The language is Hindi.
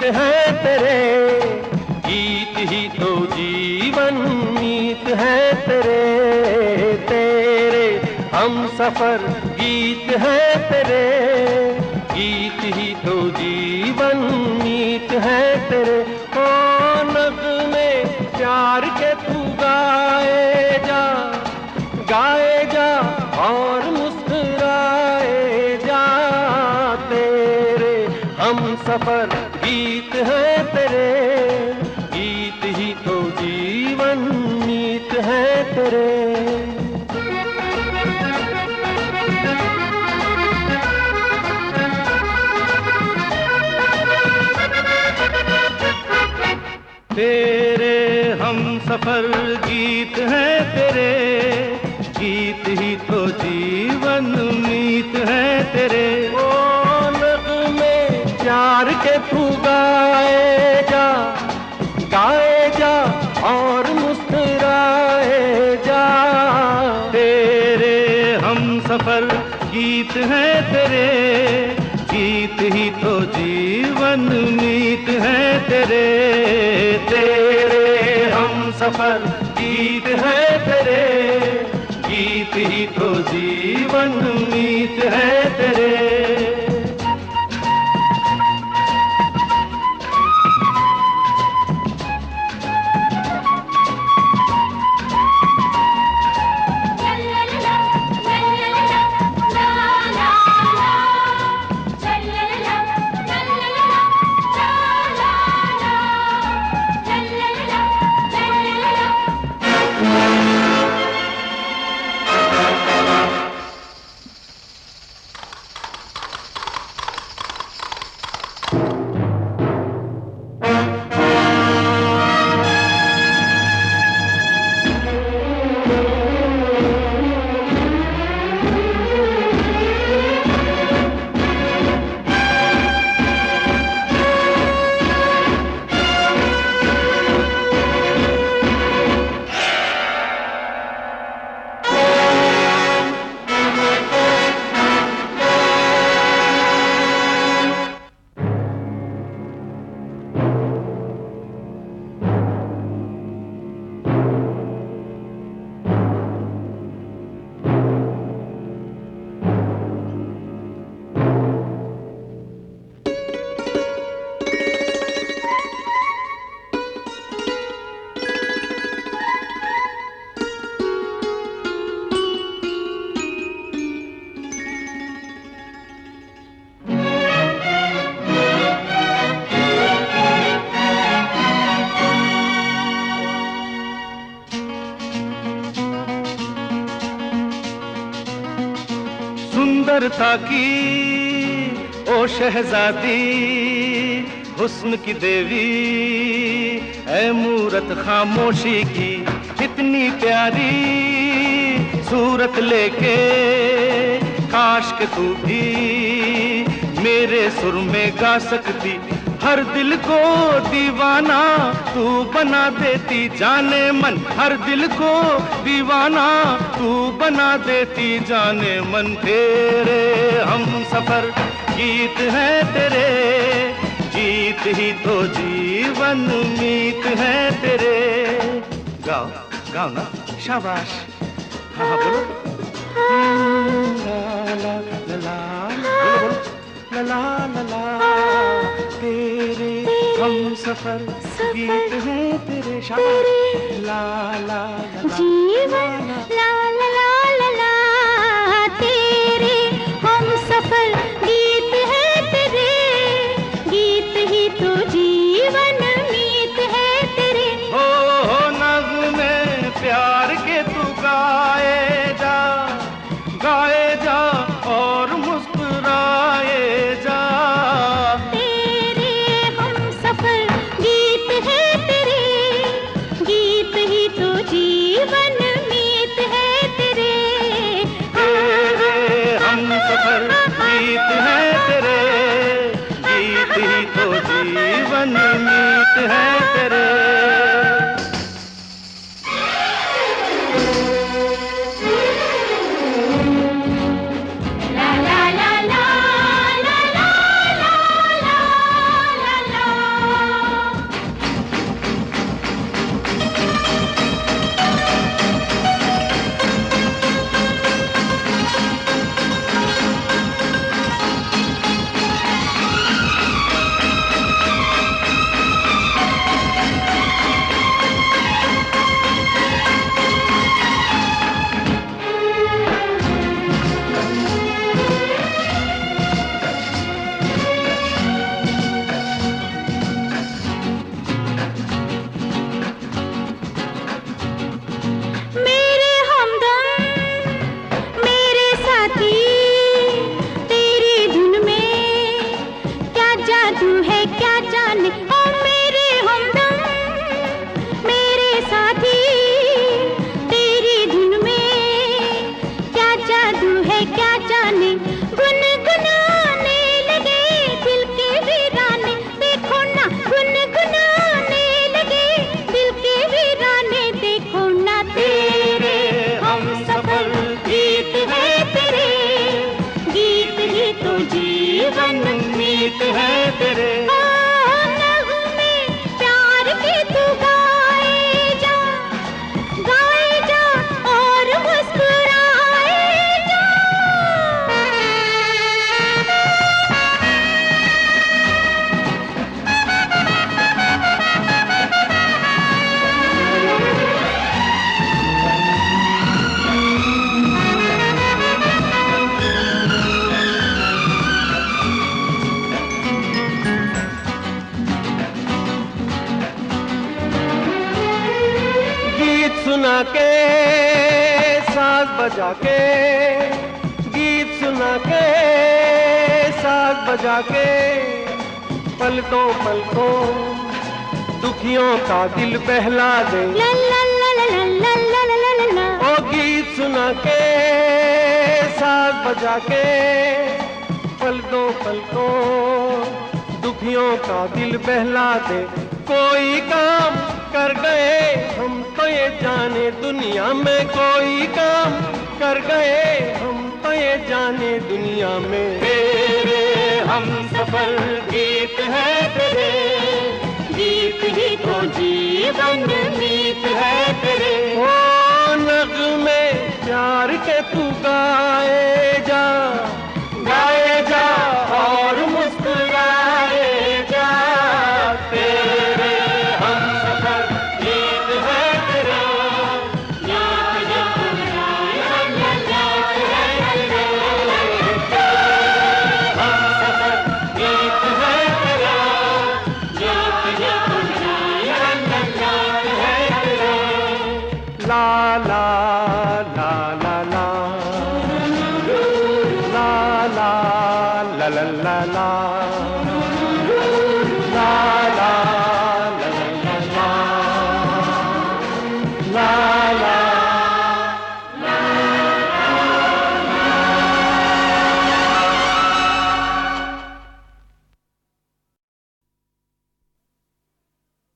है तेरे, गीत ही तो जीवन मीत है तेरे, तेरे हम सफर गीत है तेरे, गीत ही तो जीवन मीत है तेरे। ओ नग़्मे प्यार के तू गाए जा और मुस्कुराए जा, तेरे हम सफर गीत है तेरे, गीत ही तो जीवन मीत है तेरे। तेरे हम सफर गीत है तेरे, गीत ही तो जीवन मीत है तेरे। ओ नग़्मे प्यार के तू गाए जा और मुस्कुराए जा, तेरे हम सफर गीत है तेरे, गीत ही तो जीवन मीत है तेरे, तेरे हम सफर गीत है तेरे, गीत ही तो जीवन मीत है तेरे। सुंदरता की ओ शहजादी, हुस्न की देवी, ऐ मूरत खामोशी की, इतनी प्यारी सूरत लेके काश के तू भी मेरे सुर में गा सकती, हर दिल को दीवाना तू बना देती, जाने मन हर दिल को दीवाना तू बना देती, जाने मन। तेरे हम सफर गीत है तेरे, गीत ही तो जीवन मीत है तेरे। गाओ गाओ ना, शाबाश, हाँ हाँ बोलो। ला ला ला ला, बोलो बोलो, ला ला ला ला, तेरे हम सफर गीत है तेरे, शाबाश, ला ला ला जीवन ला ला ला ला ला, तेरे हम सफर गीत है तेरे, गीत ही तो जीवन मीत है तेरे। हो नग़्मे प्यार के तू गाए जा और मुस्कुराए जा, तेरे हम सफर गीत है तेरे, गीत ही तो जीवन मीत सुना के साज बजा के, गीत सुना के साज बजा के, पलकों पलकों दुखियों का दिल बहला दे। ला ला ला ला ला ला ला ला ला। ओ गीत सुना के साज बजा के, पलकों पलकों दुखियों का दिल बहला दे। कोई काम कर गए हम तो ये जाने, दुनिया में कोई काम कर गए हम तो ये जाने, दुनिया में तेरे हम सफर गीत है तेरे, गीत ही तो जीवन मीत है तेरे। ओ नगमे प्यार के तू गाए जा, गाए जा और मुस्कुराए जा, तेरे हम सफर गीत है तेरे, याद याद याद याद है तेरे, हम सफर गीत है तेरा, याद याद याद याद है तेरे। ला ला ला ला ला ला ला ला ला ला ला ला